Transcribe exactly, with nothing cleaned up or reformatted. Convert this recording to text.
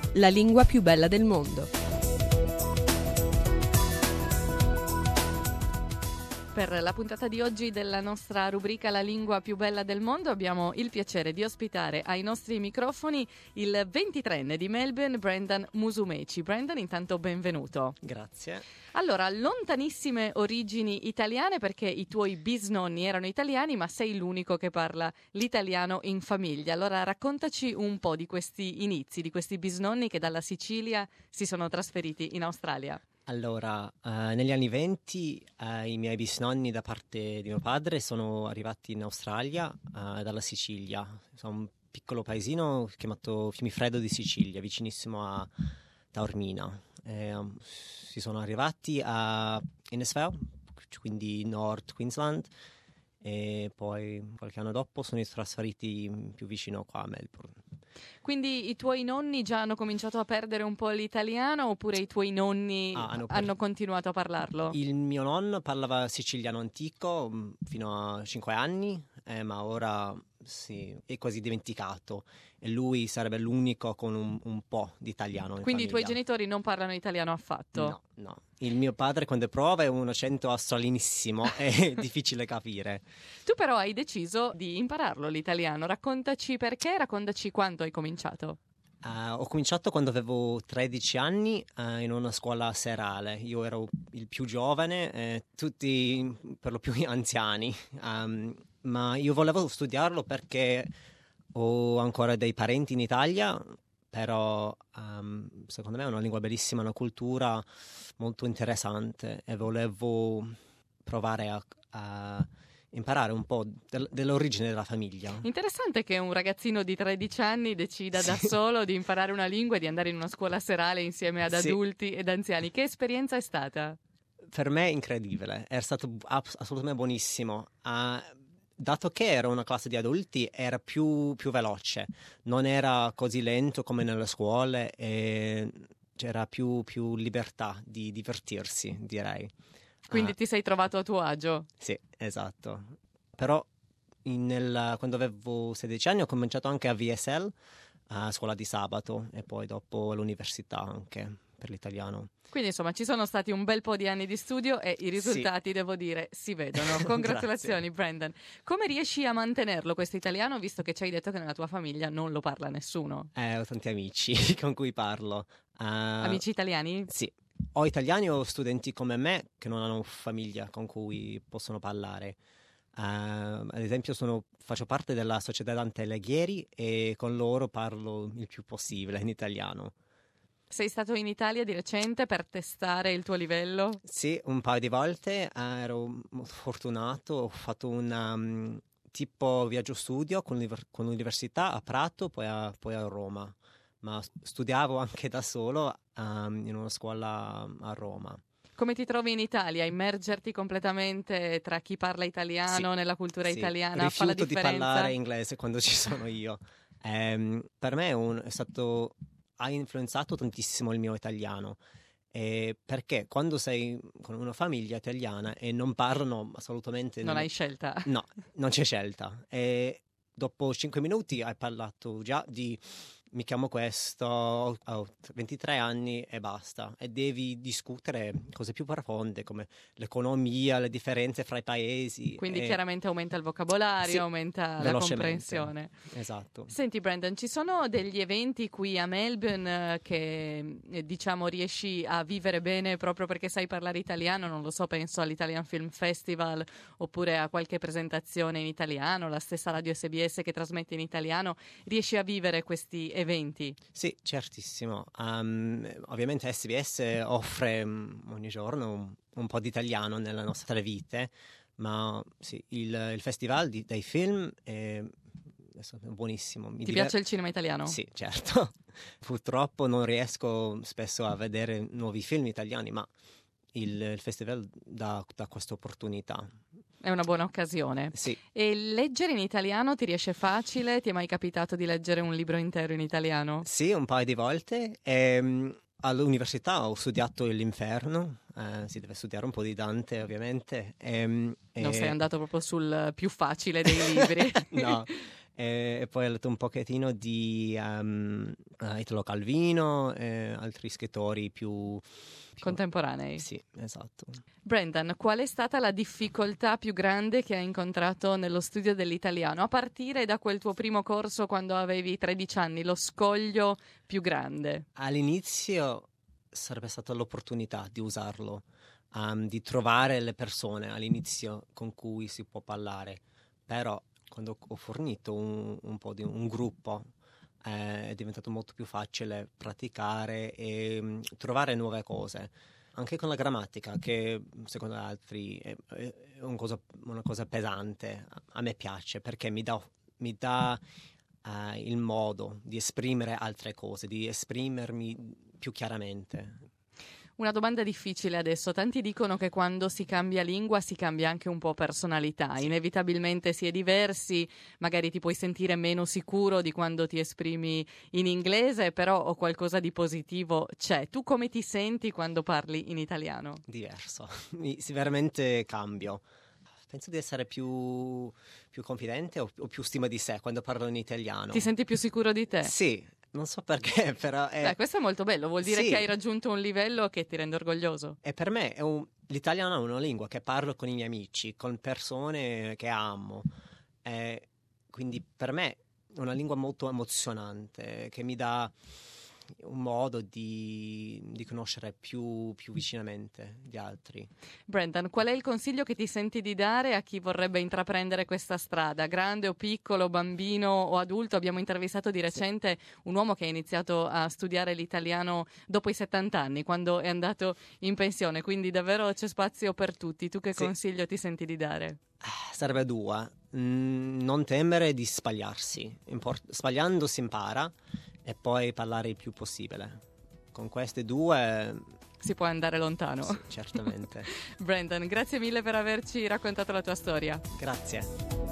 la lingua più bella del mondo. Per la puntata di oggi della nostra rubrica La lingua più bella del mondo abbiamo il piacere di ospitare ai nostri microfoni il ventitreenne di Melbourne, Brendan Musumeci. Brendan, intanto benvenuto. Grazie. Allora, lontanissime origini italiane perché i tuoi bisnonni erano italiani, ma sei l'unico che parla l'italiano in famiglia. Allora raccontaci un po' di questi inizi, di questi bisnonni che dalla Sicilia si sono trasferiti in Australia. Allora, uh, negli anni venti uh, i miei bisnonni da parte di mio padre sono arrivati in Australia uh, dalla Sicilia. Sono un piccolo paesino chiamato Fiumifreddo di Sicilia, vicinissimo a Taormina. E, um, si sono arrivati a Innisfail, quindi Nord Queensland, e poi qualche anno dopo sono trasferiti più vicino qua a Melbourne. Quindi i tuoi nonni già hanno cominciato a perdere un po' l'italiano oppure i tuoi nonni ah, hanno, hanno per... continuato a parlarlo? Il mio nonno parlava siciliano antico fino a cinque anni, eh, ma ora sì, è quasi dimenticato e lui sarebbe l'unico con un, un po' di italiano in Quindi famiglia. I tuoi genitori non parlano italiano affatto? No, no. Il mio padre quando prova è un accento australinissimo, è difficile capire. Tu però hai deciso di impararlo l'italiano, raccontaci perché, raccontaci quando hai cominciato. Uh, ho cominciato quando avevo tredici anni uh, in una scuola serale. Io ero il più giovane, eh, tutti per lo più anziani, um, ma io volevo studiarlo perché ho ancora dei parenti in Italia, però um, secondo me è una lingua bellissima, una cultura molto interessante e volevo provare a, a imparare un po' del, dell'origine della famiglia. Interessante che un ragazzino di tredici anni decida sì. da solo di imparare una lingua e di andare in una scuola serale insieme ad sì. adulti ed anziani. Che esperienza è stata? Per me è incredibile, è stato assolutamente buonissimo. Uh, dato che era una classe di adulti era più, più veloce, non era così lento come nelle scuole e c'era più, più libertà di divertirsi, direi. Quindi uh, ti sei trovato a tuo agio? Sì, esatto. Però in, nel, quando avevo sedici anni ho cominciato anche a V S L, a scuola di sabato, e poi dopo all'università anche per l'italiano. Quindi insomma ci sono stati un bel po' di anni di studio e i risultati, sì. devo dire, si vedono. Congratulazioni Brendan. Come riesci a mantenerlo questo italiano, visto che ci hai detto che nella tua famiglia non lo parla nessuno? Eh, ho tanti amici con cui parlo. Uh, amici italiani? Sì. Ho italiani o studenti come me che non hanno famiglia con cui possono parlare. Uh, ad esempio sono, faccio parte della Società Dante Alighieri e con loro parlo il più possibile in italiano. Sei stato in Italia di recente per testare il tuo livello? Sì, un paio di volte, uh, ero molto fortunato, ho fatto un um, tipo viaggio studio con, con l'università a Prato, poi a, poi a Roma. Ma studiavo anche da solo um, in una scuola a Roma. Come ti trovi inItalia? Immergerti completamente tra chi parla italiano, sì, nella cultura sì. italiana, Rifiuto fa la differenza? di parlare inglese quando ci sono io. um, per me è, un, è stato, ha influenzato tantissimo il mio italiano. Eh, perché quando sei con una famiglia italiana e non parlano assolutamente... Non non, hai scelta. No, non c'è scelta. E dopo cinque minuti hai parlato già di... mi chiamo questo, ho ventitré anni e basta, e devi discutere cose più profonde come l'economia, le differenze fra i paesi. Quindi e... chiaramente aumenta il vocabolario, sì, aumenta la comprensione. Esatto. Senti Brendan, ci sono degli eventi qui a Melbourne eh, che eh, diciamo riesci a vivere bene proprio perché sai parlare italiano? Non lo so, penso all'Italian Film Festival oppure a qualche presentazione in italiano, la stessa Radio S B S che trasmette in italiano. Riesci a vivere questi eventi? Sì, certissimo. Um, ovviamente S B S offre um, ogni giorno un, un po' di italiano nelle nostre vite, ma sì, il, il festival di, dei film è, è buonissimo. Mi Ti diver... piace il cinema italiano? Sì, certo. Purtroppo non riesco spesso a vedere nuovi film italiani, ma il, il festival dà, dà questa opportunità. È una buona occasione. Sì. E leggere in italiano ti riesce facile? Ti è mai capitato di leggere un libro intero in italiano? Sì, un paio di volte. E, all'università ho studiato l'Inferno, eh, si deve studiare un po' di Dante ovviamente. E, non e... sei andato proprio sul più facile dei libri. No. e, e poi ho letto un pochettino di um, uh, Italo Calvino e altri scrittori più, più contemporanei. Sì, esatto. Brendan, qual è stata la difficoltà più grande che hai incontrato nello studio dell'italiano? A partire da quel tuo primo corso quando avevi tredici anni, lo scoglio più grande. All'inizio sarebbe stata l'opportunità di usarlo, um, di trovare le persone all'inizio con cui si può parlare, però quando ho fornito un, un po' di un gruppo eh, è diventato molto più facile praticare e um, trovare nuove cose. Anche con la grammatica, che secondo altri è, è un cosa, una cosa pesante, a me piace perché mi dà, mi dà uh, il modo di esprimere altre cose, di esprimermi più chiaramente. Una domanda difficile adesso. Tanti dicono che quando si cambia lingua si cambia anche un po' personalità. Sì. Inevitabilmente si è diversi, magari ti puoi sentire meno sicuro di quando ti esprimi in inglese, però o qualcosa di positivo c'è. Tu come ti senti quando parli in italiano? Diverso, mi, veramente cambio. Penso di essere più, più confidente o, o più stima di sé quando parlo in italiano. Ti senti più sicuro di te? Sì. Non so perché, però... È... Beh, questo è molto bello, vuol dire sì. che hai raggiunto un livello che ti rende orgoglioso. E per me è un... l'italiano è una lingua che parlo con i miei amici, con persone che amo. E quindi per me è una lingua molto emozionante, che mi dà un modo di, di conoscere più, più vicinamente gli altri. Brendan, qual è il consiglio che ti senti di dare a chi vorrebbe intraprendere questa strada? Grande o piccolo, bambino o adulto? Abbiamo intervistato di recente sì. un uomo che ha iniziato a studiare l'italiano dopo i settanta anni, quando è andato in pensione, quindi davvero c'è spazio per tutti. Tu che sì. consiglio ti senti di dare? Sarebbe due. Mm, non temere di sbagliarsi. Import- sbagliando si impara. E poi parlare il più possibile. Con queste due si può andare lontano. Sì, certamente. Brendan, grazie mille per averci raccontato la tua storia. Grazie.